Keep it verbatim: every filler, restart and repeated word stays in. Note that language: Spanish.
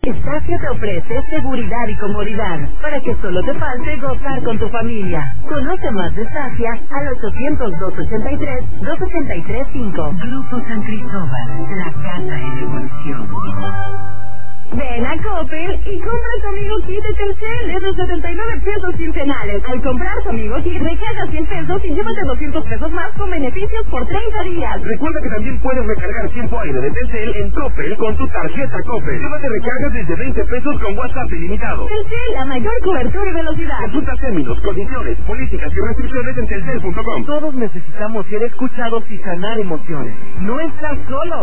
Estacia te ofrece seguridad y comodidad para que solo te falte gozar con tu familia. Conoce más de Estacia al ochocientos, dos ochenta y tres, dos ochenta y tres cinco. Grupo San Cristóbal, la casa en evolución. Ven a Coppel y compra tu amigo kit de Telcel desde setenta y nueve pesos quincenales. Al comprar tu amigo kit, recarga cien pesos y llévate doscientos pesos más con beneficios por treinta días. Recuerda que también puedes recargar tiempo aire de Telcel en Coppel con tu tarjeta Coppel. Llévate recargas desde veinte pesos con WhatsApp ilimitado. Telcel, la mayor cobertura y velocidad. Consulta términos, condiciones, políticas y restricciones en telcel punto com. Todos necesitamos ser escuchados y sanar emociones. No estás solo.